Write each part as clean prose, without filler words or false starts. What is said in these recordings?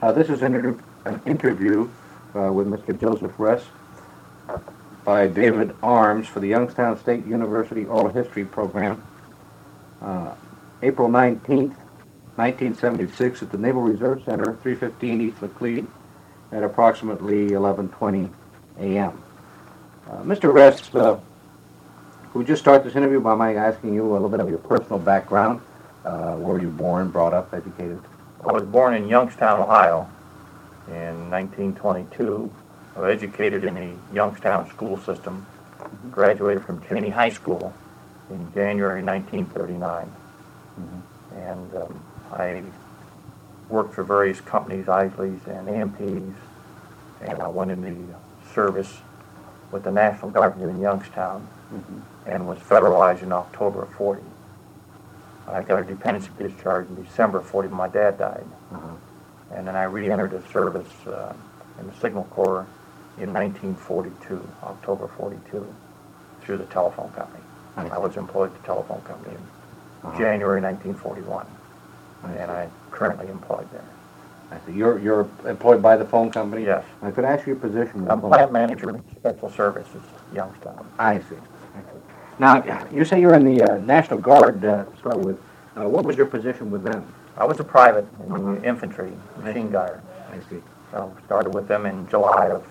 This is an interview with Mr. Joseph Ress by David Arms for the Youngstown State University Oral History Program. April 19th, 1976, at the Naval Reserve Center, 315 East Laclede, at approximately 11:20 a.m. Mr. Ress, would you start this interview by my asking you a little bit of your personal background? Where were you born, brought up, educated? I was born in Youngstown, Ohio in 1922. I was educated in the Youngstown school system, graduated from Cheney High School in January 1939. And I worked for various companies, Isley's and AMP's, and I went in the service with the National Guard here in Youngstown and was federalized in October of 40. I got a dependency discharge in December of 40 when my dad died. And then I re-entered the service in the Signal Corps in 1942, October 42, through the telephone company. I was employed at the telephone company in January 1941, and I'm currently employed there. I see. You're employed by the phone company? Yes. I could ask you your position. I'm plant manager in Special Services, Youngstown. I see. Now, you say you're in the National Guard to start with. What was your position with them? I was a private in the infantry, machine gunner. I see. So started with them in July of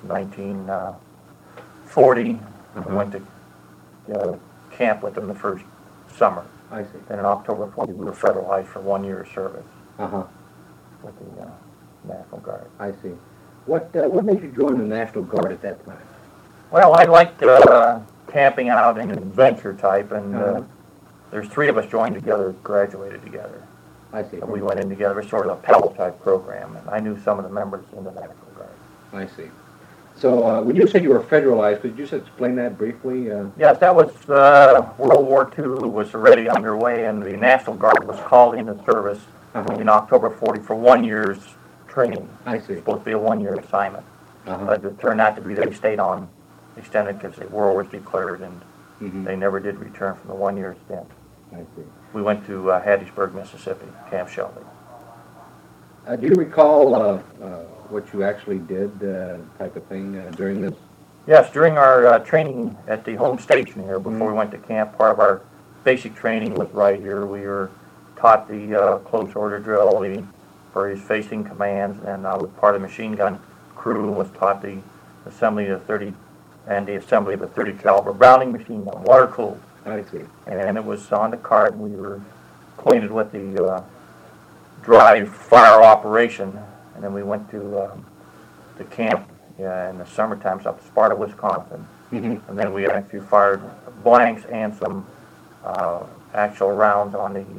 1940. I went to camp with them the first summer. I see. Then in October 40, we were federalized for 1 year of service with the National Guard. I see. What made you join the National Guard at that time? Well, I liked camping out and adventure type, and there's three of us joined together, graduated together. I see. So we went in together, sort of a Pell type program, and I knew some of the members in the National Guard. I see. So when you said you were federalized, could you just explain that briefly? Yes, that was World War II was already underway, and the National Guard was called into service in October 40 for 1 year's training. I see. It was supposed to be a 1 year assignment, but it turned out to be they stayed on extended because the war was declared, and they never did return from the 1 year stint. I see. We went to Hattiesburg, Mississippi, Camp Shelby. Do you recall what you actually did, type of thing, during this? Yes, during our training at the home station here, before we went to camp, part of our basic training was right here. We were taught the close order drill, the various facing commands, and I was part of the machine gun crew and was taught the assembly of the 30 caliber Browning machine gun, water cooled. I see. And it was on the cart, and we were acquainted with the dry fire operation, and then we went to the camp in the summertime up in Sparta, Wisconsin, and then we actually fired blanks and some actual rounds on the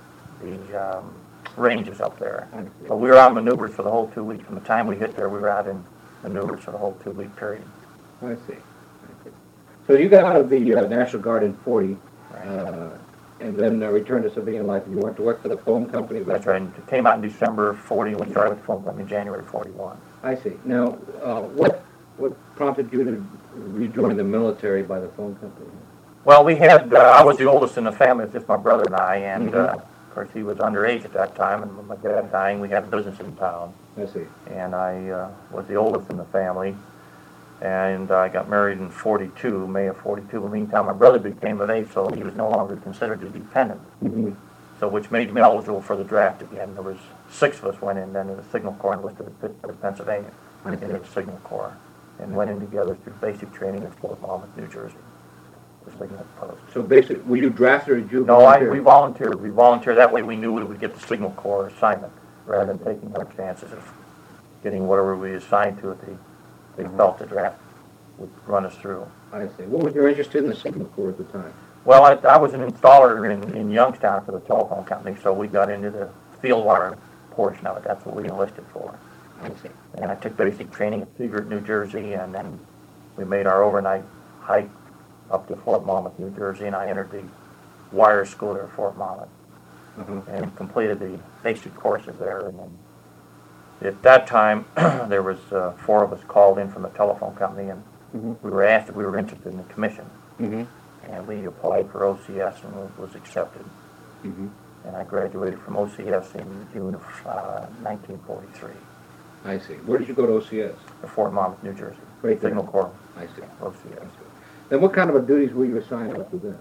ranges up there. So we were out in maneuvers for the whole 2 weeks. From the time we hit there, we were out in maneuvers for the whole 2 week period. I see. So you got out of the National Guard in 40, and then returned to civilian life. You went to work for the phone company. That's right. And it came out in December of 40. We started with the phone company in January 41. I see. Now, what prompted you to rejoin the military by the phone company? Well, we had, I was the oldest in the family, it's just my brother and I, and of course he was underage at that time, and with my dad dying, we had a business in town. I see. And I was the oldest in the family, and I got married in 42, May of 42. In the meantime, my brother became of age, so he was no longer considered a dependent, so which made me eligible for the draft again. There was 6 of us went in then to the Signal Corps and listed at Pittsburgh, Pennsylvania, into the Signal Corps, and went in together through basic training in Fort Monmouth, New Jersey. So basically, were you drafted or did you No, volunteer? we volunteered. We volunteered. That way we knew we would get the Signal Corps assignment rather than taking our chances of getting whatever we assigned to it. They felt the draft would run us through. I see. What was your interest in the Signal Corps at the time? Well, I was an installer in Youngstown for the telephone company, so we got into the field wire portion of it. That's what we enlisted for. I see. And I took basic training at Seagirt, New Jersey, and then we made our overnight hike up to Fort Monmouth, New Jersey, and I entered the wire school there at Fort Monmouth and completed the basic courses there. And then at that time, there was 4 of us called in from the telephone company, and we were asked if we were interested in the commission. And we applied for OCS and was accepted. And I graduated from OCS in June of 1943. I see. Where did you go to OCS? in Fort Monmouth, New Jersey. Right there. Signal Corps, I see. OCS. Then what kind of duties were you assigned after this?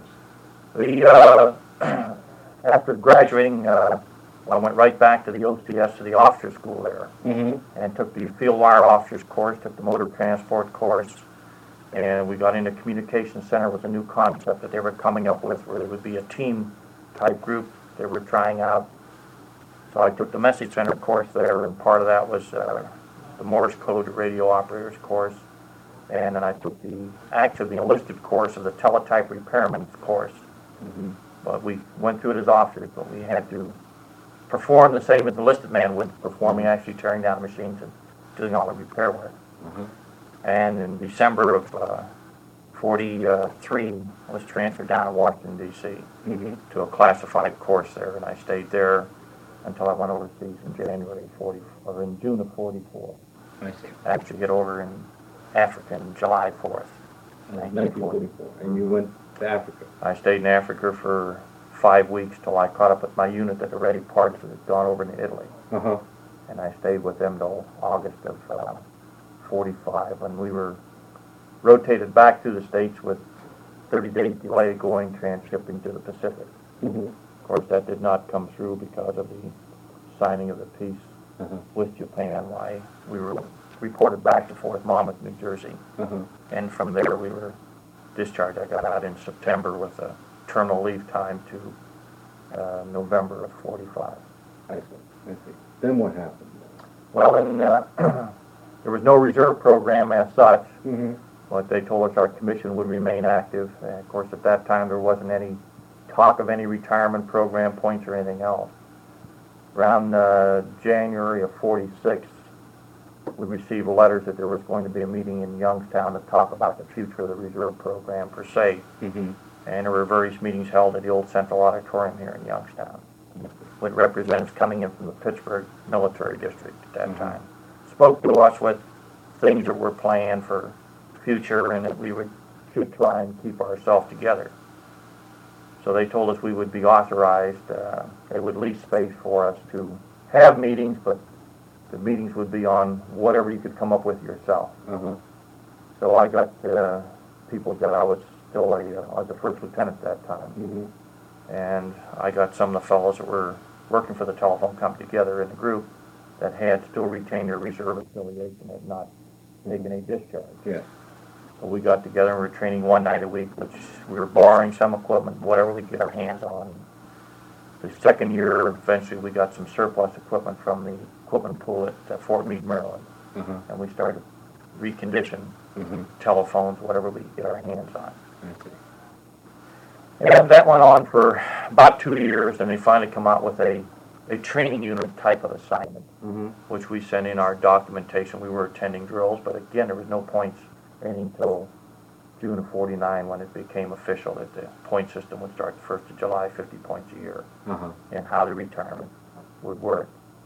After graduating, I went right back to the OCS, to the officer school there, Mm-hmm. and took the field wire officers course, took the motor transport course, and we got into communication center with a new concept that they were coming up with, where there would be a team type group they were trying out. So I took the message center course there, and part of that was the Morse code radio operators course, and then I took the enlisted course of the teletype repairman course. Mm-hmm. But we went through it as officers, but we had to perform the same as the enlisted man would, performing, actually tearing down machines and doing all the repair work. Mm-hmm. And in December of 43, I was transferred down to Washington, D.C. Mm-hmm. to a classified course there, and I stayed there until I went overseas in June of 44. I see. I actually get over in Africa on July 4th, 1944. And you went to Africa. I stayed in Africa for 5 weeks till I caught up with my unit that had ready parts that had gone over to Italy. Uh-huh. And I stayed with them till August of 45, when we were rotated back to the States with 30-day delay going transshipping to the Pacific. Mm-hmm. Of course, that did not come through because of the signing of the peace Uh-huh. with Japan. Why we were reported back to Fort Monmouth, New Jersey, Uh-huh. and from there we were discharged. I got out in September with a terminal leave time to November of 45. I see. I see. Then what happened? Well, then there was no reserve program as such, Mm-hmm. but they told us our commission would remain active. And of course, at that time, there wasn't any talk of any retirement program points or anything else. Around January of 46, we received letters that there was going to be a meeting in Youngstown to talk about the future of the reserve program per se. Mm-hmm. And there were various meetings held at the old Central Auditorium here in Youngstown, with representatives coming in from the Pittsburgh Military District at that Mm-hmm. time. Spoke to us with things that were planned for future and that we should try and keep ourselves together. So they told us we would be authorized, they would lease space for us to have meetings, but the meetings would be on whatever you could come up with yourself. Uh-huh. So I got people that I was still I was a first lieutenant at that time. Mm-hmm. And I got some of the fellows that were working for the telephone company together in the group that had still retained their reserve affiliation, had not taken a discharge. Yes. So we got together and we were training one night a week, which we were borrowing some equipment, whatever we could get our hands on. The second year, eventually, we got some surplus equipment from the equipment pool at Fort Meade, Maryland, Uh-huh. and we started recondition Mm-hmm. telephones, whatever we could get our hands on. I see. And that went on for about 2 years, and they finally come out with a training unit type of assignment, Mm-hmm. which we sent in our documentation. We were attending drills, but again, there was no points until June of 49 when it became official that the point system would start the 1st of July, 50 points a year, Uh-huh. and how the retirement would work.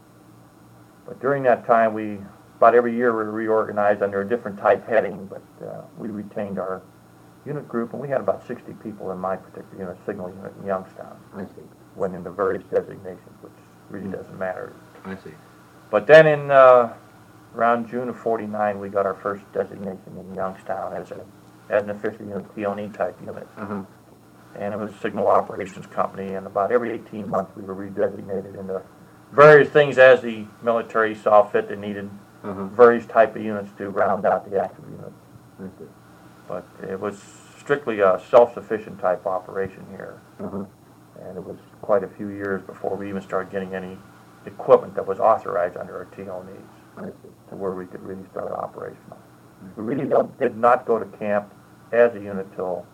But during that time, about every year we reorganized under a different type heading, but we retained our unit group, and we had about 60 people in my particular unit, signal unit in Youngstown, I see. went into various designations, which really doesn't matter. I see. But then in around June of 49, we got our first designation in Youngstown as an official unit, PONE type unit. Uh-huh. And it was a signal operations company, and about every 18 months we were redesignated into various things as the military saw fit that needed Uh-huh. various type of units to round out the active unit. I see. But it was strictly a self-sufficient type operation here, Uh-huh. and it was quite a few years before we even started getting any equipment that was authorized under our TO needs I see. to where we could really start operational. We really did not go to camp as a unit till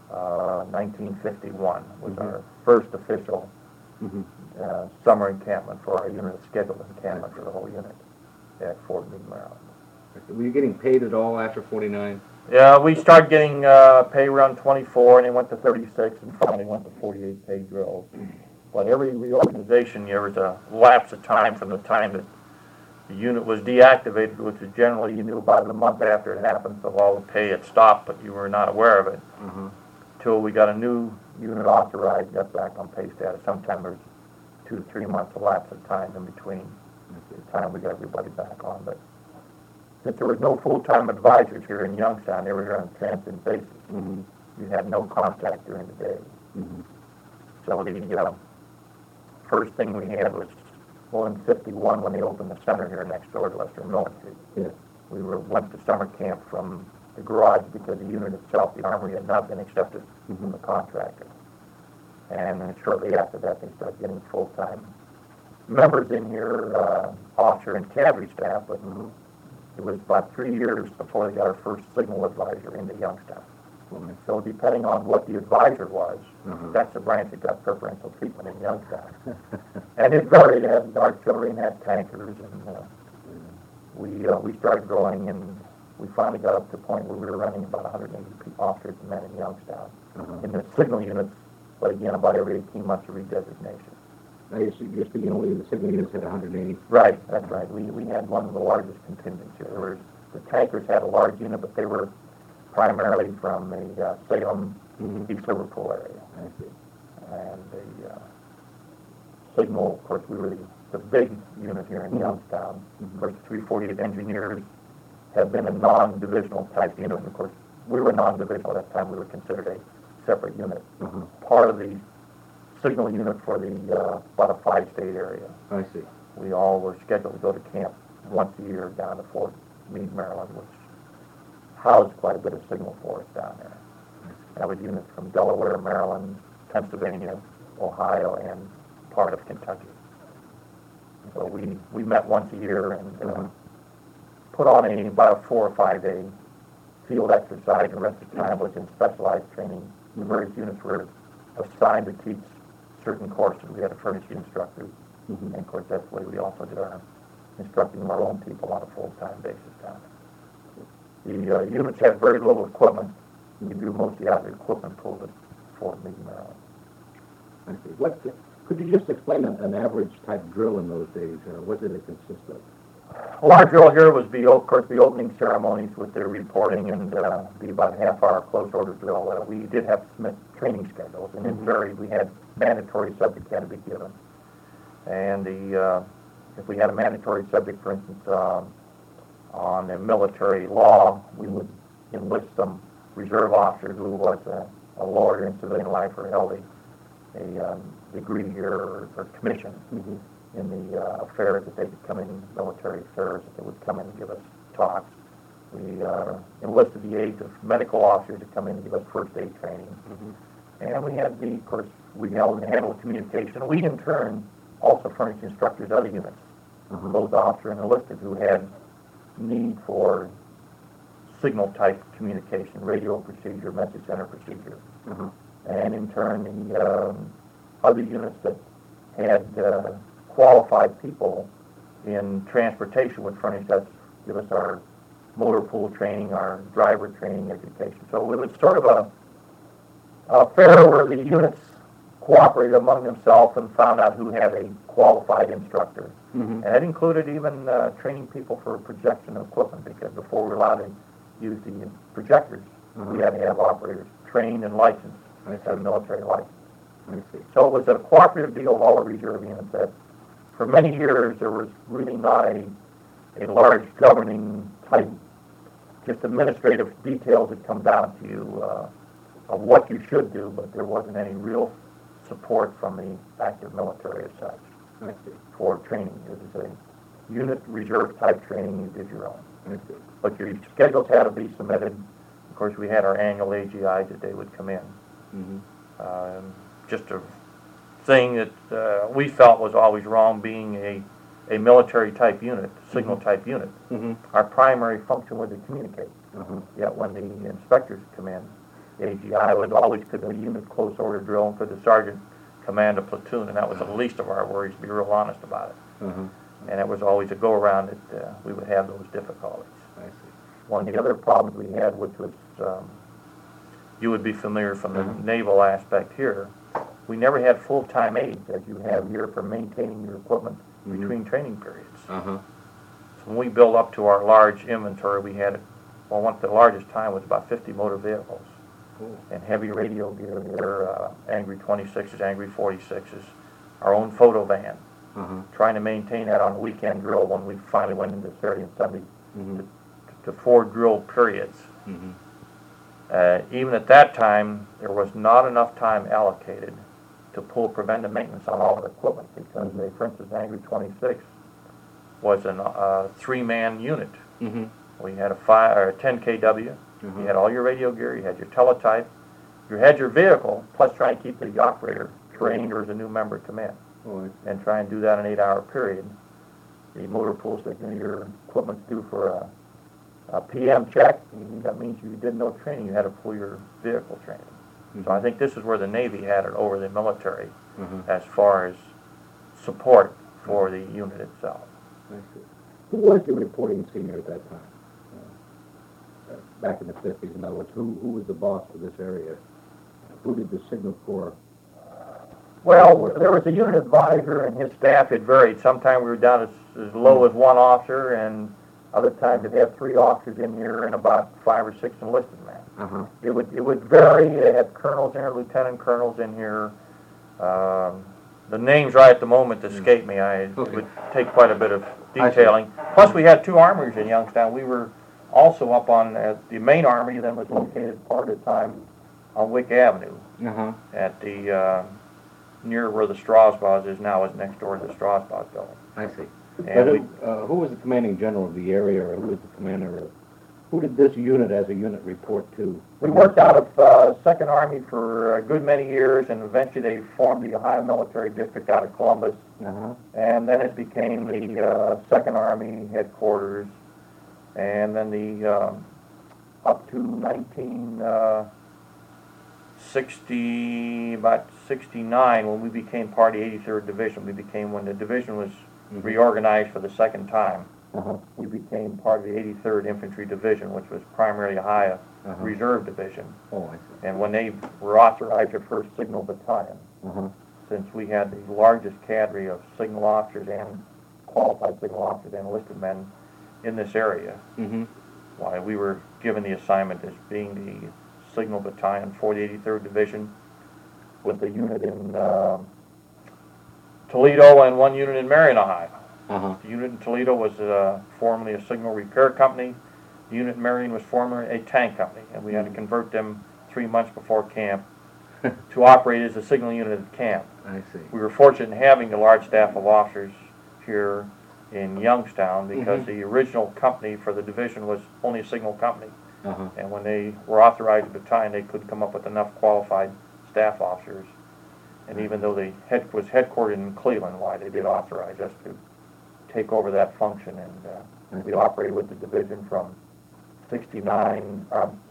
1951 was Mhm. our first official Mm-hmm. summer encampment for our unit, scheduled encampment for the whole unit at Fort Meade, Maryland. Were you getting paid at all after 49? Yeah, we started getting pay around 24, and it went to 36, and finally went to 48 pay drills. But every reorganization, there was a lapse of time from the time that the unit was deactivated, which is generally you knew about a month after it happened, so all the pay had stopped, but you were not aware of it, Uh-huh. till we got a new unit authorized, got back on pay status. Sometime there was 2 to 3 months lapse of time in between At the time we got everybody back on, but since there was no full-time advisors here in Youngstown, they were here on a transient basis. Mm-hmm. You had no contact during the day. Mm-hmm. So the first thing we had was, well, in 51 when they opened the center here next door to Lester Military. Yes. We went to summer camp from the garage because the unit itself, the Armory, had not been accepted from the contractor. And then shortly after that, they started getting full-time members in here, officer and cavalry staff, but it was about 3 years before they got our first signal advisor into Youngstown. Well, So depending on what the advisor was, Uh-huh. that's the branch that got preferential treatment in Youngstown. And it varied. It had artillery and had tankers, and we started growing, and we finally got up to the point where we were running about 180 officers and men in Youngstown. Uh-huh. In the signal units, but again, about every 18 months of redesignation. Now you're speaking only the signal units at 180. Right, that's right. We had one of the largest contingents here. The tankers had a large unit, but they were primarily from the Salem, East Liverpool area. I see. And the signal, of course, we were the big unit here in Youngstown. Of course, 348 engineers have been a non-divisional type unit. And of course, we were non-divisional at that time. We were considered a separate unit. Uh-huh. Part of the signal unit for the about a 5-state area. I see. We all were scheduled to go to camp once a year down to Fort Meade, Maryland, which housed quite a bit of signal for us down there. That was units from Delaware, Maryland, Pennsylvania, Ohio, and part of Kentucky. So we met once a year and put on about a 4 or 5 day field exercise, and the rest of the time was in specialized training. The various units were assigned to teach certain courses. We had a furnished instructor, and of course that's the way we also did our instructing our own people on a full-time basis down there. The units had very little equipment. You do mostly out of the equipment pool at Fort Meade, Maryland. I see. Could you just explain an average type drill in those days? What did it consist of? A large drill here was, of course, the opening ceremonies with their reporting and be about a half-hour close order drill. We did have to submit training schedules, and it varied. We had mandatory subjects had to be given. And if we had a mandatory subject, for instance, on the military law, we would enlist some reserve officer who was a lawyer in civilian life or held a degree here or commission in the affairs that they could come in, military affairs, that they would come in and give us talks. We enlisted the aides of medical officers to come in and give us first aid training. And we had of course, we handled communication. We in turn also furnished instructors other units, both officer and enlisted, who had need for signal type communication, radio procedure, message center procedure. And in turn, the other units that had qualified people in transportation would furnish us, give us our motor pool training, our driver training education. So it was sort of a affair where the units cooperated among themselves and found out who had a qualified instructor. And that included even training people for projection of equipment, because before we were allowed to use the projectors, we had to have operators trained and licensed, have a military license. I see. So it was a cooperative deal of all the reserve units that for many years there was really not a large governing type, just administrative details that come down to you of what you should do, but there wasn't any real support from the active military as such I see. for training. It was a unit reserve type training, you did your own. I see. But your schedules had to be submitted. Of course, we had our annual AGIs that they would come in. Just a thing that we felt was always wrong, being a military type unit, signal type unit. Our primary function was to communicate. Yet when the inspectors come in, the AGI was always to the unit close order drill and for the sergeant command a platoon, and that was the least of our worries, to be real honest about it. And it was always a go-around that we would have those difficulties. I see. One of the other problems we had, which was, you would be familiar from the naval aspect here, we never had full-time aides, as you have here, for maintaining your equipment between training periods. So when we built up to our large inventory, we had, the largest time was about 50 motor vehicles. And heavy radio gear, Angry 26s, Angry 46s, our own photo van, trying to maintain that on the weekend drill when we finally went into Saturday and Sunday Mhm. to 4 drill periods. Mhm. Even at that time, there was not enough time allocated to pull preventive maintenance on all the equipment because, for instance, Angry 26 was a 3-man unit. Mhm. We had a 10 kW. You had all your radio gear. You had your teletype. You had your vehicle, plus try and keep the operator trained or as a new member come in, Oh, and try and do that in an 8-hour period. The motor pool signal, your equipment's due for a PM check. That means you did no training. You had to pull your vehicle training. So I think this is where the Navy had it over the military as far as support for the unit itself. I see. Who was the reporting senior at that time? Back in the 50s, in other words, who was the boss for this area? Who did the Signal Corps? Well, there was a unit advisor, and his staff had varied. Sometimes we were down as low as 1 officer, and other times it had 3 officers in here and about 5 or 6 enlisted men. It would vary. It had colonels in here, lieutenant colonels in here. The names right at the moment escape me. It would take quite a bit of detailing. Plus, we had 2 armories in Youngstown. We were also up on the main armory that was located part of the time on Wick Avenue at the near where the Strasbaugh is now, is next door to the Strasbaugh building. I see. And who was the commanding general of the area, or who was the commander? Who did this unit as a unit report to? we worked out of 2nd Army for a good many years, and eventually they formed the Ohio Military District out of Columbus. And then it became the 2nd Army headquarters, and then the up to 1960, about 69, when we became part of the 83rd Division. We became, when the division was reorganized for the 2nd time, we became part of the 83rd Infantry Division, which was primarily a high reserve division. Oh, I see. And when they were authorized their 1st Signal Battalion, since we had the largest cadre of signal officers and qualified signal officers and enlisted men in this area, why we were given the assignment as being the Signal Battalion for the 83rd Division, with a unit in Toledo and 1 unit in Marion, Ohio. The unit in Toledo was formerly a signal repair company. The unit in Marion was formerly a tank company, and we had to convert them 3 months before camp to operate as a signal unit at camp. I see. We were fortunate in having a large staff of officers here in Youngstown because the original company for the division was only a signal company. And when they were authorized a battalion, they couldn't come up with enough qualified staff officers. And even though they was headquartered in Cleveland, why they did authorize us to take over that function. And we operated with the division from 59,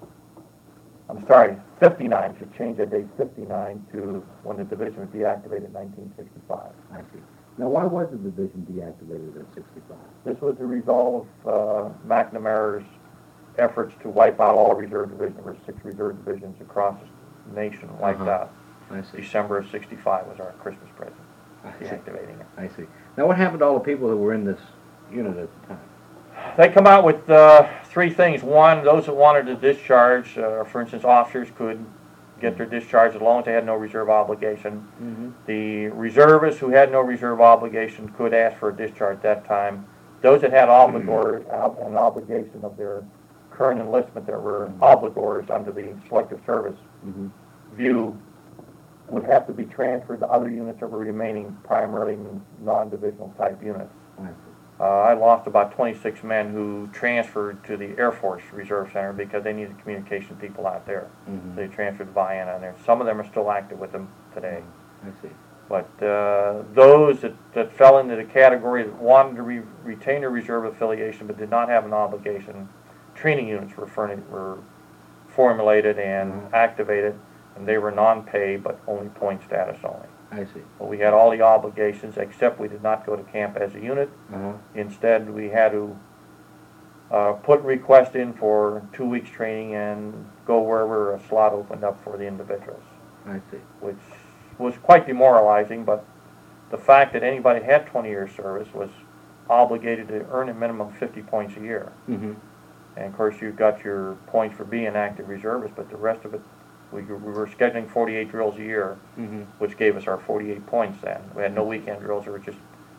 59, should change that date, 59 to when the division was deactivated in 1965. I see. Now, why was the division deactivated in 65? This was the result of McNamara's efforts to wipe out all reserve divisions. There were 6 reserve divisions across the nation wiped out. I see. December of 65 was our Christmas present, deactivating it. I see. Now, what happened to all the people who were in this unit at the time? They come out with 3 things. One, those that wanted to discharge, for instance, officers could get their discharge as long as they had no reserve obligation. The reservists who had no reserve obligation could ask for a discharge at that time. Those that had an obligation of their current enlistment, that were obligors under the Selective Service view, would have to be transferred to other units that were remaining primarily non-divisional type units. I lost about 26 men who transferred to the Air Force Reserve Center because they needed communication people out there. They transferred to Vienna, and some of them are still active with them today. I see. But those that fell into the category that wanted to retain a reserve affiliation but did not have an obligation, training units were formulated and activated, and they were non-pay but only point status only. I see. But we had all the obligations, except we did not go to camp as a unit. Instead, we had to put request in for 2 weeks training and go wherever a slot opened up for the individuals. I see. Which was quite demoralizing, but the fact that anybody had 20 years service was obligated to earn a minimum of 50 points a year. And of course, you got your points for being an active reservist, but the rest of it, we were scheduling 48 drills a year, which gave us our 48 points then. We had no weekend drills. There were just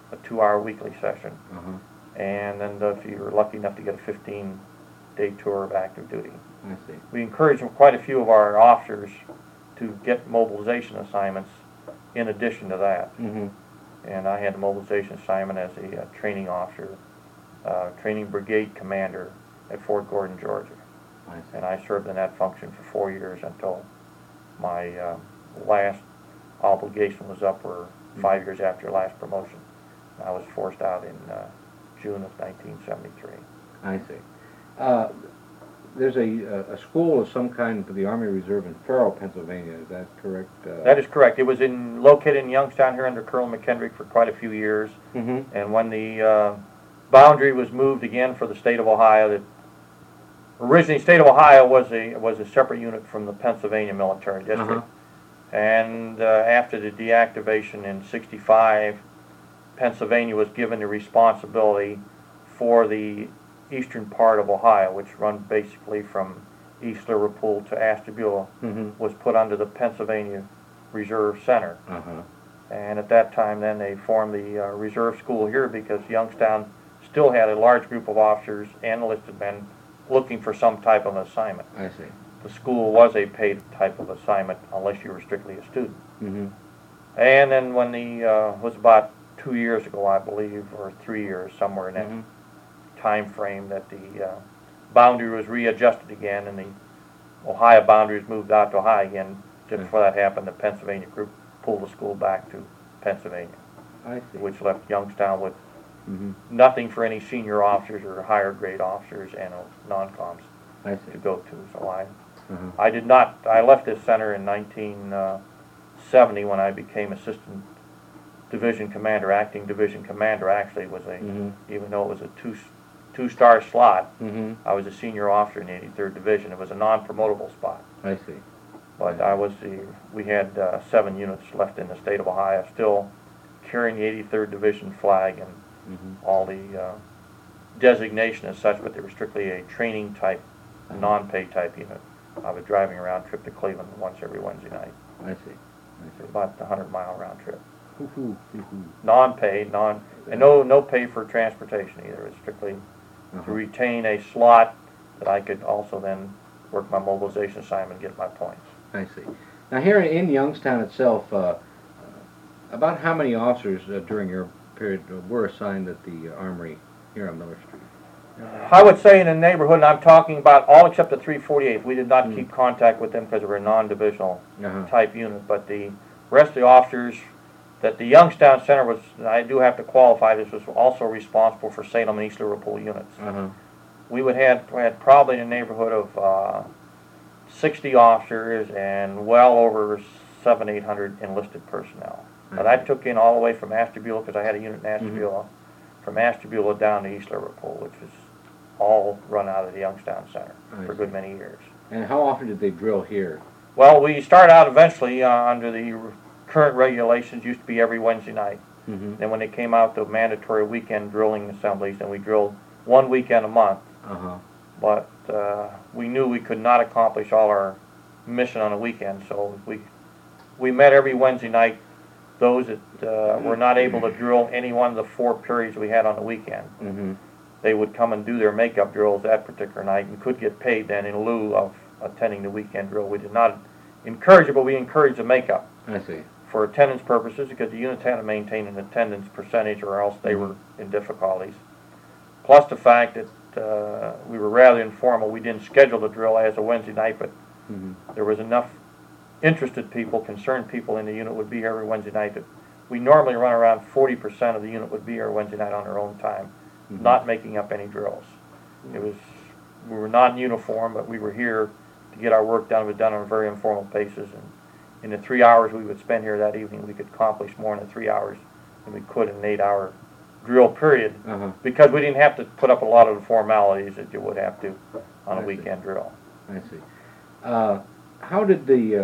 a 2-hour weekly session. Uh-huh. And then if you were lucky enough to get a 15-day tour of active duty. I see. We encourage quite a few of our officers to get mobilization assignments in addition to that. Mm-hmm. And I had a mobilization assignment as a training officer, training brigade commander at Fort Gordon, Georgia. I see. And I served in that function for 4 years until my last obligation was up, or 5 years after last promotion. I was forced out in June of 1973. I see. There's a school of some kind for the Army Reserve in Farrell, Pennsylvania. Is that correct? That is correct. It was located in Youngstown here under Colonel McKendrick for quite a few years. Mm-hmm. And when the boundary was moved again for the state of Ohio, that originally state of Ohio was a separate unit from the Pennsylvania military district. Uh-huh. And after the deactivation in '65, Pennsylvania was given the responsibility for the eastern part of Ohio, which runs basically from East Liverpool to Ashtabula, Mm-hmm. was put under the Pennsylvania Reserve Center. Uh-huh. And at that time then they formed the reserve school here because Youngstown still had a large group of officers and enlisted men looking for some type of assignment. I see. The school was a paid type of assignment unless you were strictly a student. Mm-hmm. And then when was about 2 years ago, I believe, or 3 years, somewhere in that Mm-hmm. time frame, that the boundary was readjusted again and the Ohio boundaries moved out to Ohio again. Just before that happened, the Pennsylvania group pulled the school back to Pennsylvania, I see. which left Youngstown with Mm-hmm. nothing for any senior officers or higher grade officers and non-coms I to see. go to. So Uh-huh. I did not, I left this center in 1970 when I became assistant division commander. Acting division commander actually was Mm-hmm. even though it was a two-star slot, Mm-hmm. I was a senior officer in the 83rd Division. It was a non-promotable spot. I see. But we had 7 units left in the state of Ohio still carrying the 83rd Division flag and Mm-hmm. all the designation as such, but they were strictly a training type, non-pay type unit. I was driving a round trip to Cleveland once every Wednesday night. I see. I see. About a 100-mile round trip. Hoo-hoo. Hoo-hoo. Non-pay, and no pay for transportation either. It was strictly to Uh-huh. retain a slot that I could also then work my mobilization assignment and get my points. I see. Now here in Youngstown itself, about how many officers during your period were assigned at the Armory here on Miller Street? I would say in the neighborhood, and I'm talking about all except the 348th. We did not keep contact with them because they were a non-divisional Uh-huh. type unit, but the rest of the officers that the Youngstown Center was, I do have to qualify, this was also responsible for Salem and East Liverpool units. Uh-huh. We had probably in the neighborhood of 60 officers and well over 700-800 enlisted personnel. But I took in all the way from Ashtabula, because I had a unit in Ashtabula, from Ashtabula down to East Liverpool, which was all run out of the Youngstown Center for a good many years. And how often did they drill here? Well, we started out eventually under the current regulations, used to be every Wednesday night. Mm-hmm. Then when they came out to mandatory weekend drilling assemblies, then we drilled one weekend a month. Uh-huh. But we knew we could not accomplish all our mission on a weekend, so we met every Wednesday night. Those that were not able to drill any one of the 4 periods we had on the weekend, Mm-hmm. they would come and do their makeup drills that particular night and could get paid then in lieu of attending the weekend drill. We did not encourage it, but we encouraged the makeup I see. for attendance purposes, because the units had to maintain an attendance percentage or else they were in difficulties. Plus the fact that we were rather informal. We didn't schedule the drill as a Wednesday night, but Mm-hmm. there was enough interested people, concerned people in the unit would be here every Wednesday night. That we normally run around 40% of the unit would be here Wednesday night on their own time, Mhm. not making up any drills. It was, we were not in uniform, but we were here to get our work done. It was done on very informal basis, and in the 3 hours we would spend here that evening, we could accomplish more in the 3 hours than we could in an 8-hour drill period, Uh-huh. because we didn't have to put up a lot of the formalities that you would have to on a I see. weekend drill. I see. How did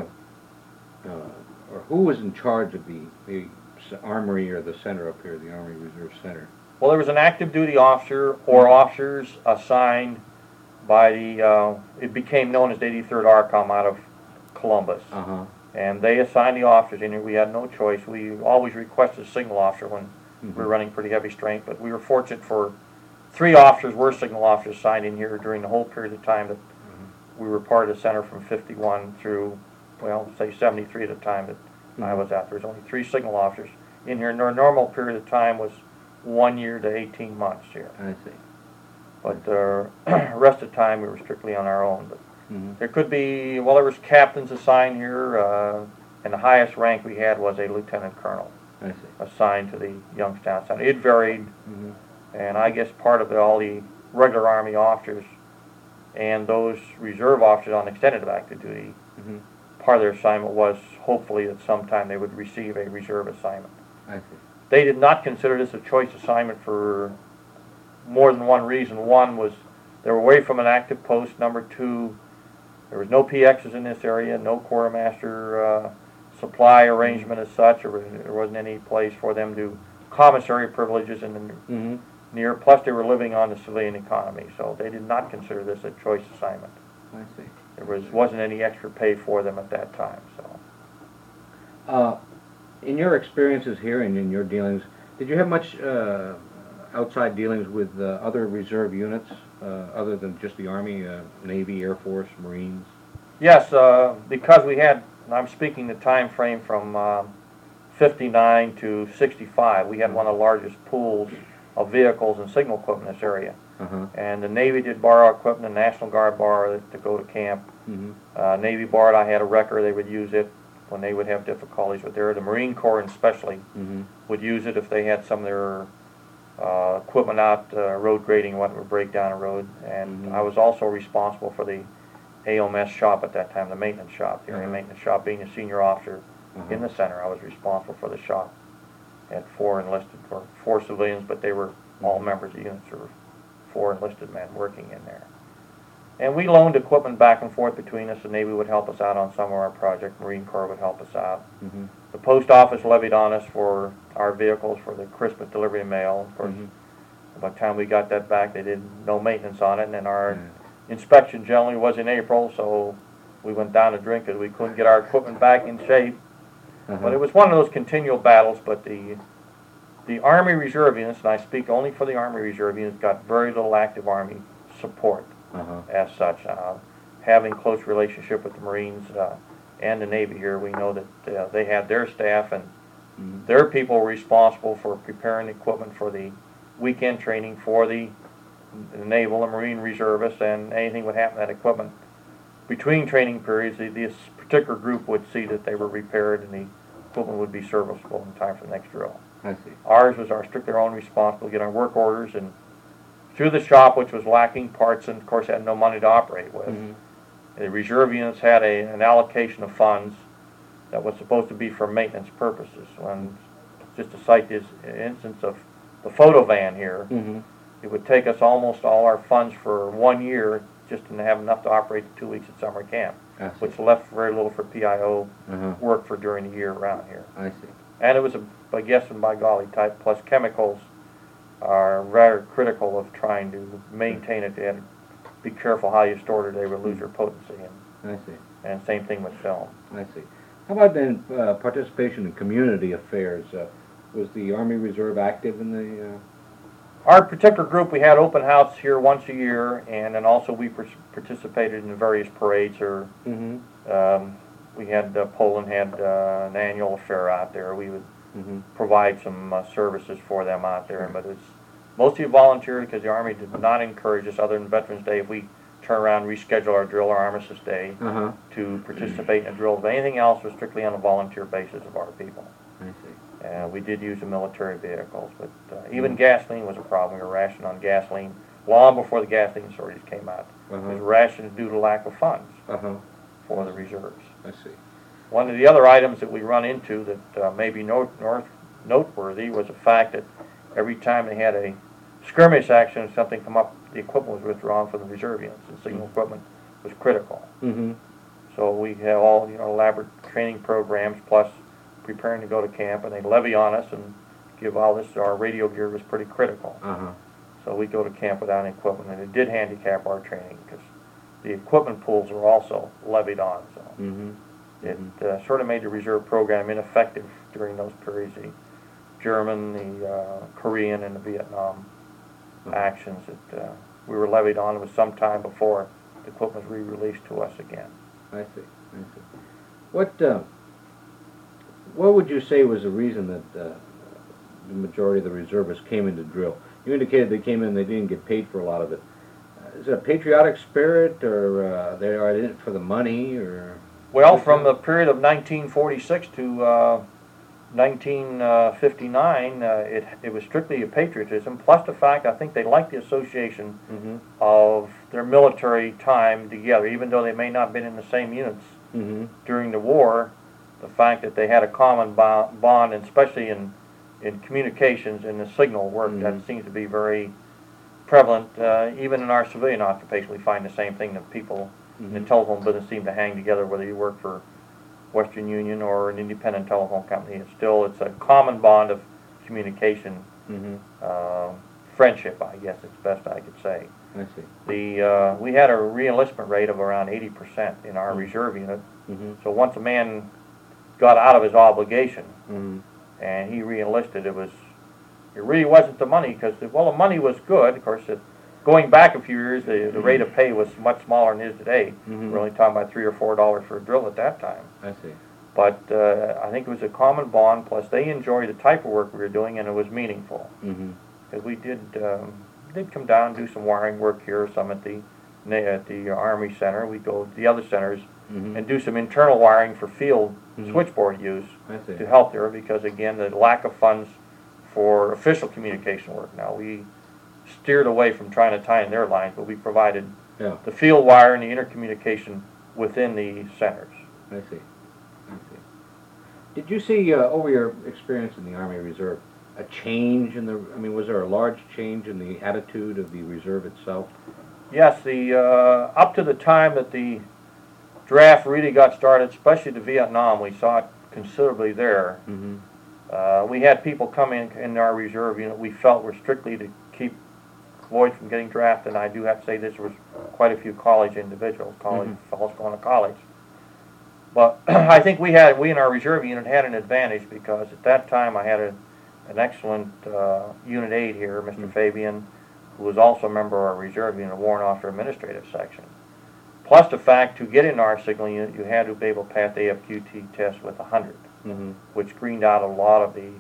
or who was in charge of the Armory or the center up here, the Army Reserve Center? Well, there was an active duty officer or officers assigned by it became known as the 83rd ARCOM out of Columbus. Uh-huh. And they assigned the officers in here. We had no choice. We always requested a signal officer when We were running pretty heavy strength, but we were fortunate for 3 officers were signal officers signed in here during the whole period of time that we were part of the center from 51 through, well, say 73 at the time that I was out. There was only 3 signal officers in here. And our normal period of time was 1 year to 18 months here. I see. But the rest of the time we were strictly on our own. But there could be, well, there was captains assigned here, and the highest rank we had was a lieutenant colonel I see. assigned to the Youngstown Center. It varied, and I guess part of it, all the regular Army officers and those reserve officers on extended active duty, part of their assignment was hopefully at some time they would receive a reserve assignment. I see. They did not consider this a choice assignment for more than one reason. One was they were away from an active post. Number 2, there was no PXs in this area, no quartermaster supply arrangement as such, or there wasn't any place for them to commissary privileges in the near. Plus, they were living on the civilian economy, so they did not consider this a choice assignment. I see. There wasn't any extra pay for them at that time. So, in your experiences here and in your dealings, did you have much outside dealings with other reserve units other than just the Army, Navy, Air Force, Marines? yes, because we had, and I'm speaking the time frame from 59 to 65, we had one of the largest pools of vehicles and signal equipment in this area. And the Navy did borrow equipment, the National Guard borrowed it to go to camp. Navy borrowed, I had a wrecker, they would use it when they would have difficulties with there. The Marine Corps especially would use it if they had some of their equipment out, road grading, what would break down a road. And I was also responsible for the AOMS shop at that time, the maintenance shop, the area maintenance shop. Being a senior officer in the center, I was responsible for the shop. Had 4 enlisted, or 4 civilians, but they were all members of units. There were 4 enlisted men working in there. And we loaned equipment back and forth between us. The Navy would help us out on some of our projects. Marine Corps would help us out. The post office levied on us for our vehicles for the Christmas delivery of mail. Of course, by the time we got that back, they did no maintenance on it, and then our inspection generally was in April, so we went down to drink because we couldn't get our equipment back in shape. But it was one of those continual battles. But the Army Reserve units, and I speak only for the Army Reserve units, got very little active Army support as such. Having close relationship with the Marines and the Navy here, we know that they had their staff and their people were responsible for preparing equipment for the weekend training for the Naval and Marine reservists, and anything would happen to that equipment between training periods. This particular group would see that they were repaired and the equipment would be serviceable in time for the next drill. I see. Ours was our strictly our own responsibility to get our work orders, and through the shop, which was lacking parts and of course had no money to operate with, the reserve units had an allocation of funds that was supposed to be for maintenance purposes. When, just to cite this instance of the photo van here, it would take us almost all our funds for 1 year just to have enough to operate the 2 weeks at summer camp, which left very little for PIO work for during the year around here. I see. And it was by guess and by golly type, plus chemicals are rather critical of trying to maintain it. They had to be careful how you stored it, they would lose their potency. I see. And same thing with film. I see. How about then participation in community affairs? Was the Army Reserve active in the... Our particular group, we had open house here once a year, and then also we participated in various parades. Or we had Poland had an annual affair out there. We would provide some services for them out there, but it's mostly volunteer because the Army did not encourage us, other than Veterans Day, if we turn around and reschedule our drill or Armistice Day to participate in a drill. But anything else was strictly on a volunteer basis of our people. I see. We did use the military vehicles, but even gasoline was a problem. We were rationed on gasoline long before the gasoline shortage came out. It was rationed due to lack of funds for the reserves. I see. One of the other items that we run into that may be noteworthy was the fact that every time they had a skirmish action or something come up, the equipment was withdrawn from the reserve units, and signal equipment was critical. So we have all elaborate training programs plus preparing to go to camp, and they levy on us and give all this. Our radio gear was pretty critical. So we go to camp without any equipment, and it did handicap our training because the equipment pools were also levied on. So it sort of made the reserve program ineffective during those periods. The German, the Korean, and the Vietnam actions that we were levied on. It was some time before the equipment was re-released to us again. I see. I see. What would you say was the reason that the majority of the reservists came in to drill? You indicated they came in, they didn't get paid for a lot of it. Is it a patriotic spirit, or they are in it for the money, or? Well, from the period of 1946 to 1959, it was strictly a patriotism, plus the fact I think they liked the association of their military time together, even though they may not have been in the same units during the war. The fact that they had a common bond, and especially in communications and the signal work, that seems to be very prevalent. Even in our civilian occupation, we find the same thing, that people in the telephone business seem to hang together, whether you work for Western Union or an independent telephone company. It's a common bond of communication, friendship, I guess it's best I could say. I see. We had a re-enlistment rate of around 80% in our reserve unit. So once a man got out of his obligation and he re-enlisted, it really wasn't the money, because the money was good. Of course, going back a few years, the rate of pay was much smaller than it is today. We're only talking about $3 or $4 for a drill at that time. I see. But I think it was a common bond, plus they enjoyed the type of work we were doing, and it was meaningful. Because we did come down and do some wiring work here, some at the Army Center. We'd go to the other centers and do some internal wiring for field switchboard use to help there, because again, the lack of funds for official communication work. Now, we steered away from trying to tie in their lines, but we provided the field wire and the intercommunication within the centers. I see. I see. Did you see, over your experience in the Army Reserve, a change in was there a large change in the attitude of the reserve itself? Yes, up to the time that the draft really got started, especially to Vietnam, we saw it considerably there. We had people come in our reserve unit we felt were strictly to keep avoid from getting drafted, and I do have to say this was quite a few college individuals, fellows going to college. But I think we in our reserve unit had an advantage, because at that time I had an excellent unit aide here, Mr. Fabian, who was also a member of our reserve unit, Warrant Officer Administrative Section. Plus the fact, to get in our signal unit, you had to be able to pass the AFQT test with 100, which screened out a lot of the,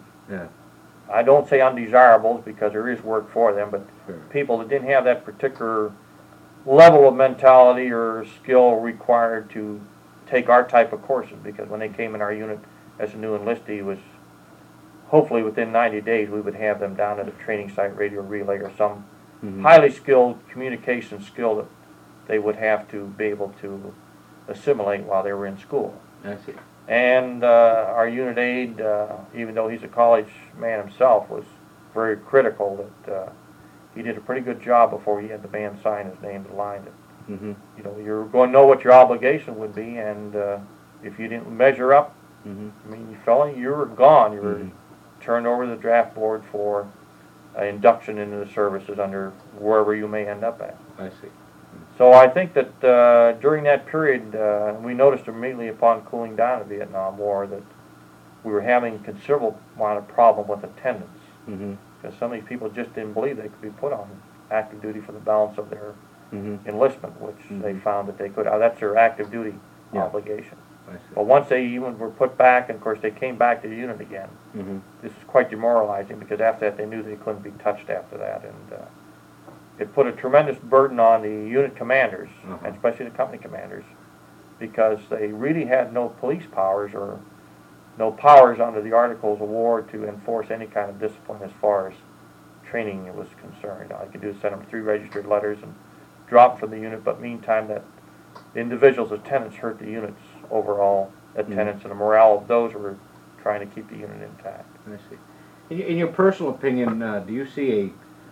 I don't say undesirables, because there is work for them, but people that didn't have that particular level of mentality or skill required to take our type of courses, because when they came in our unit as a new enlistee, was hopefully within 90 days we would have them down at a training site, radio relay, or some highly skilled communication skill that they would have to be able to assimilate while they were in school. I see. And our unit aide, even though he's a college man himself, was very critical that he did a pretty good job before he had the man sign his name to the line. That, you know, you're going to know what your obligation would be, and if you didn't measure up, I mean, you were gone. You were turned over to the draft board for induction into the services under wherever you may end up at. I see. So I think that during that period, we noticed immediately upon cooling down the Vietnam War that we were having a considerable amount of problem with attendance, because some of these people just didn't believe they could be put on active duty for the balance of their enlistment, which they found that they could. That's their active duty obligation. But once they even were put back, and of course they came back to the unit again, this is quite demoralizing, because after that they knew they couldn't be touched after that, and it put a tremendous burden on the unit commanders, and especially the company commanders, because they really had no police powers or no powers under the Articles of War to enforce any kind of discipline as far as training was concerned. All I could do is send them 3 registered letters and drop them from the unit, but meantime that the individual's attendance hurt the unit's overall attendance and the morale of those who were trying to keep the unit intact. I see. In your personal opinion, do you see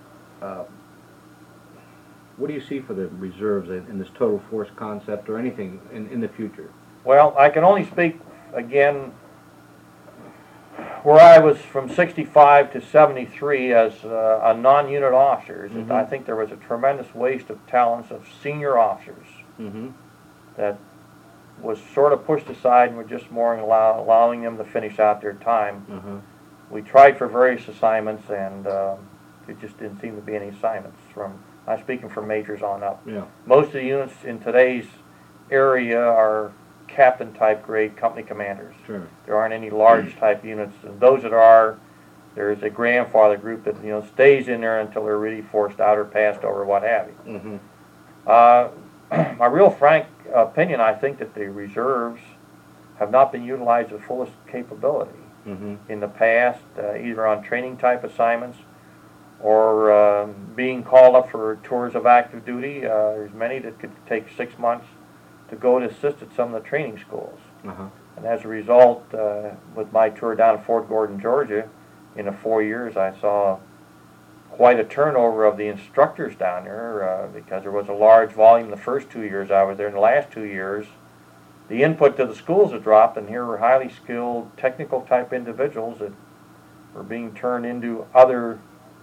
what do you see for the reserves in this total force concept, or anything in the future? Well, I can only speak, again, where I was from 65 to 73 as a non-unit officer. I think there was a tremendous waste of talents of senior officers that was sort of pushed aside, and were just more allowing them to finish out their time we tried for various assignments, and it just didn't seem to be any assignments I'm speaking from majors on up. Yeah. Most of the units in today's area are captain type grade company commanders. Sure. There aren't any large type units, and those that are, there's a grandfather group that stays in there until they're really forced out or passed over, what have you. Mm-hmm. My real frank opinion, I think that the reserves have not been utilized to the fullest capability Mm-hmm. in the past, either on training type assignments or being called up for tours of active duty. There's many that could take 6 months to go and assist at some of the training schools. Uh-huh. And as a result, with my tour down to Fort Gordon, Georgia, in the 4 years, I saw quite a turnover of the instructors down there because there was a large volume the first 2 years I was there. In the last 2 years, the input to the schools had dropped, and here were highly skilled, technical type individuals that were being turned into other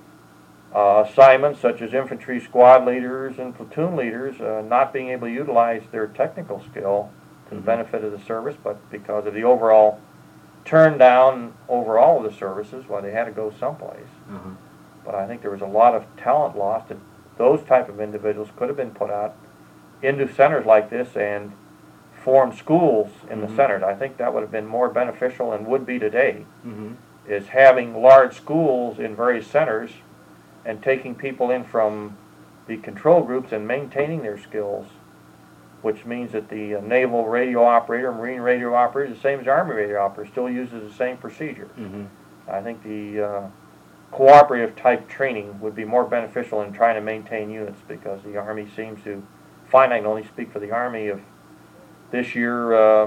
assignments, such as infantry squad leaders and platoon leaders, not being able to utilize their technical skill to the benefit of the service, but because of the overall turn down overall of the services, well, they had to go someplace. Uh-huh. But I think there was a lot of talent lost, and those type of individuals could have been put out into centers like this and formed schools in the centers. I think that would have been more beneficial and would be today, is having large schools in various centers and taking people in from the control groups and maintaining their skills, which means that the naval radio operator, marine radio operator, the same as Army radio operator, still uses the same procedure. I think the cooperative type training would be more beneficial in trying to maintain units, because the Army seems to find, I can only speak for the Army, of this year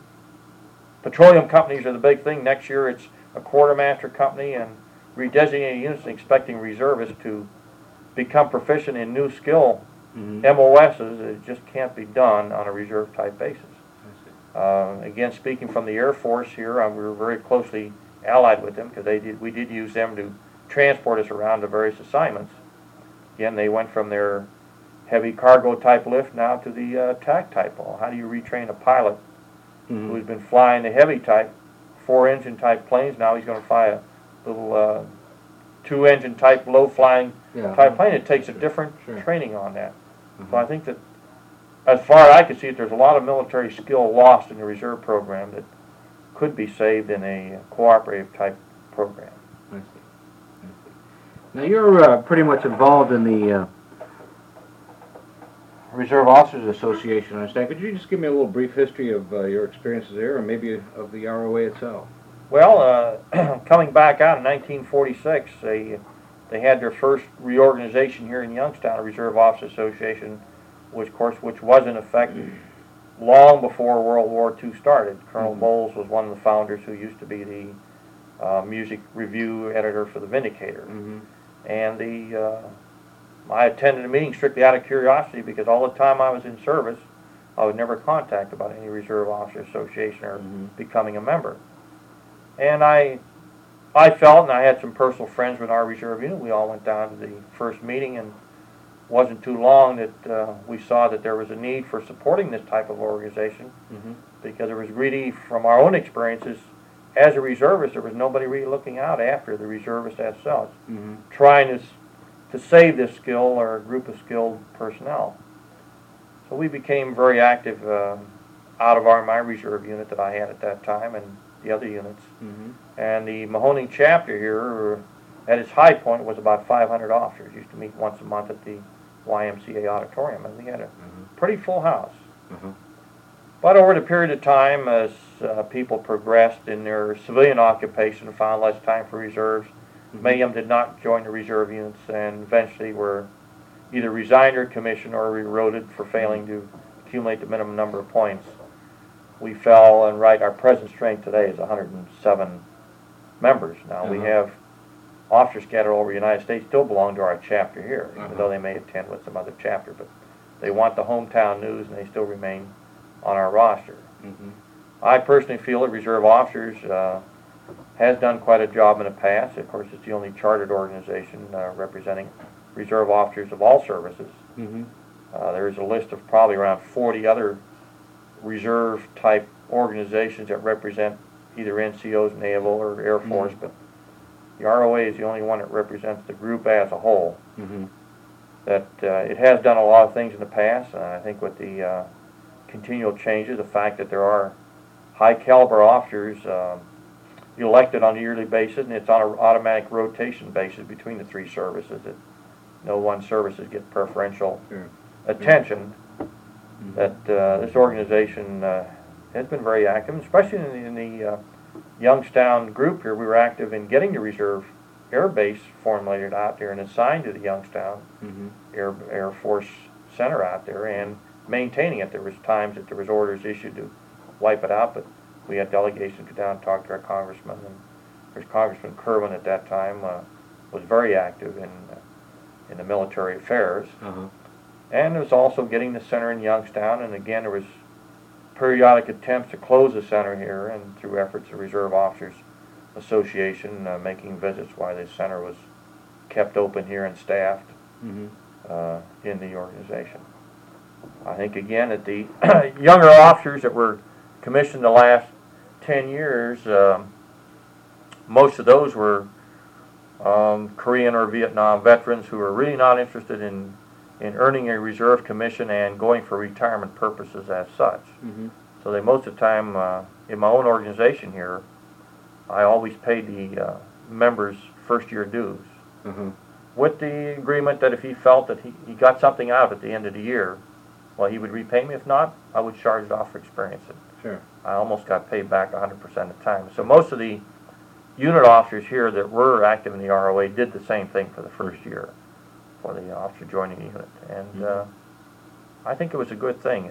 petroleum companies are the big thing. Next year it's a quartermaster company and redesignated units, and expecting reservists to become proficient in new skill MOSs. It just can't be done on a reserve type basis. Again, speaking from the Air Force here, we were very closely allied with them, because we did use them to transport us around to various assignments. Again, they went from their heavy cargo type lift now to the attack type. Well, how do you retrain a pilot who's been flying the heavy type, 4-engine type planes? Now he's going to fly a little 2-engine type, low-flying type plane. It takes a different training on that. So I think that, as far as I can see it, there's a lot of military skill lost in the reserve program that could be saved in a cooperative type program. I see. I see. Now you're pretty much involved in the Reserve Officers Association, I understand. Could you just give me a little brief history of your experiences there, and maybe of the ROA itself? Well, coming back out in 1946, they had their first reorganization here in Youngstown, a Reserve Officers Association, which was in effect long before World War II started. Colonel Bowles was one of the founders, who used to be the music review editor for the Vindicator. And I attended a meeting strictly out of curiosity, because all the time I was in service, I was never contacted about any Reserve Officers Association or becoming a member. And I felt, and I had some personal friends with our reserve unit, we all went down to the first meeting, and wasn't too long that we saw that there was a need for supporting this type of organization, because it was really, from our own experiences as a reservist, there was nobody really looking out after the reservist as such, trying to save this skill or a group of skilled personnel. So we became very active out of my reserve unit that I had at that time, and the other units. And the Mahoning chapter here, at its high point, was about 500 officers. Used to meet once a month at the YMCA auditorium, and we had a pretty full house. But over the period of time, as people progressed in their civilian occupation and found less time for reserves, many of them did not join the reserve units, and eventually were either resigned or commissioned or rerouted for failing to accumulate the minimum number of points. We fell, and our present strength today is 107 members. Now we have officers scattered all over the United States still belong to our chapter here, even though they may attend with some other chapter, but they want the hometown news, and they still remain on our roster. I personally feel that Reserve Officers has done quite a job in the past. Of course, it's the only chartered organization representing reserve officers of all services. There's a list of probably around 40 other reserve-type organizations that represent either NCOs, Naval, or Air Force, but the ROA is the only one that represents the group as a whole. Mm-hmm. That it has done a lot of things in the past, and I think with the continual changes, the fact that there are high caliber officers elected on a yearly basis, and it's on an automatic rotation basis between the three services. That no one services get preferential attention. Mm-hmm. That this organization has been very active, especially in the Youngstown group here. We were active in getting the reserve air base formulated out there and assigned to the Youngstown Mm-hmm. Air Force Center out there and maintaining it. There was times that there was orders issued to wipe it out, but we had delegations go down and talk to our congressman, and there's Congressman Kerwin at that time was very active in the military affairs. Uh-huh. And it was also getting the center in Youngstown, and again there was periodic attempts to close the center here, and through efforts of Reserve Officers Association making visits while the center was kept open here and staffed Mm-hmm. in the organization. I think again that the younger officers that were commissioned the last 10 years, most of those were Korean or Vietnam veterans who were really not interested in earning a reserve commission and going for retirement purposes as such. Mm-hmm. So they most of the time, in my own organization here, I always paid the members first year dues, Uh-huh. with the agreement that if he felt that he got something out of it at the end of the year, well, he would repay me. If not, I would charge it off for experience. Sure. I almost got paid back 100% of the time. So most of the unit officers here that were active in the ROA did the same thing for the first year for the officer joining the unit. And I think it was a good thing.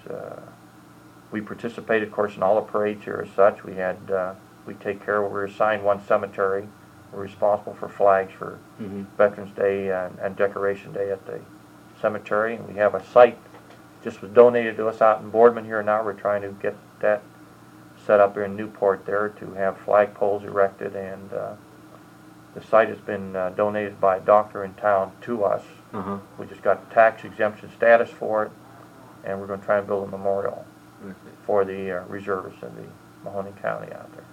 We participated, of course, in all the parades here as such. We take care of, we were assigned one cemetery. We're responsible for flags for Mm-hmm. Veterans Day and Decoration Day at the cemetery. And we have a site just was donated to us out in Boardman here now. We're trying to get that set up here in Newport there to have flagpoles erected, and the site has been donated by a doctor in town to us. Uh-huh. We just got tax exemption status for it, and we're going to try and build a memorial for the reservists in the Mahoning County out there.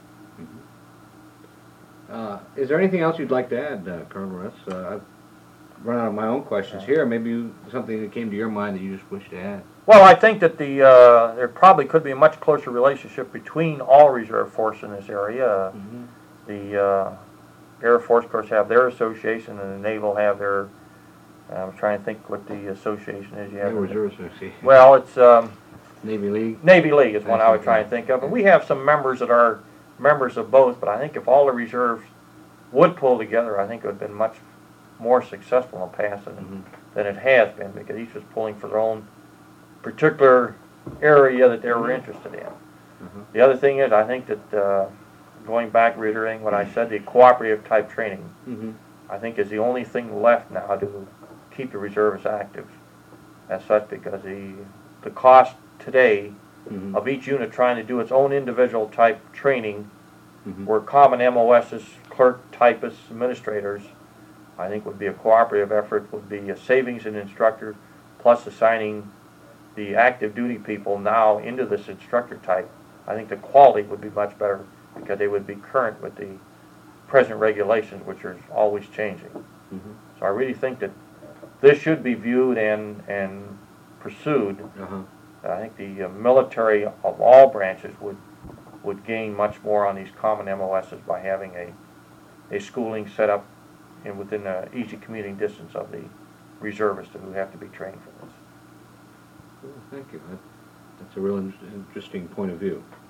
Is there anything else you'd like to add, Colonel Russ? I've run out of my own questions here. Maybe something that came to your mind that you just wish to add. Well, I think that there probably could be a much closer relationship between all reserve force in this area. Mm-hmm. The Air Force, of course, have their association, and the Naval have their. I'm trying to think what the association is. You have Reserve Association. Well, it's Navy League. Navy League is one I would try and think of, and we have some members that are members of both. But I think if all the reserves would pull together, I think it would have been much more successful in the past than it has been, because each was pulling for their own particular area that they were interested in. The other thing is, I think that going back, reiterating what I said, the cooperative type training, I think is the only thing left now to keep the reservists active as such, because the cost today of each unit trying to do its own individual type training, where common MOSs, clerk, typists, administrators, I think would be a cooperative effort, would be a savings in instructor, plus assigning the active duty people now into this instructor type. I think the quality would be much better, because they would be current with the present regulations, which are always changing. So I really think that this should be viewed and pursued. I think the military of all branches would gain much more on these common MOSs by having a schooling set up within an easy commuting distance of the reservists who have to be trained for this. Thank you. That's a real interesting point of view.